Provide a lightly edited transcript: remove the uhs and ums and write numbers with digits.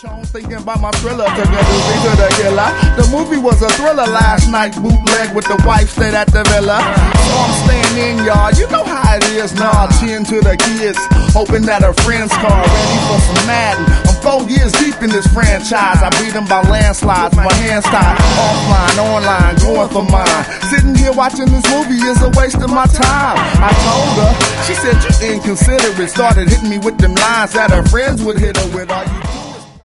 Thinking about my thriller, took a movie to the killer. The movie was a thriller last night, bootleg with the wife stayed at the villa. So I'm staying in, y'all, you know how it is now. 10 to the kids, hoping that a friend's car ready for some Madden. I'm 4 years deep in this franchise, I beat them by landslides, my hands tied, offline, online, going for mine. Sitting here watching this movie is a waste of my time. I told her, she said you inconsiderate, started hitting me with them lines that her friends would hit her with. Are you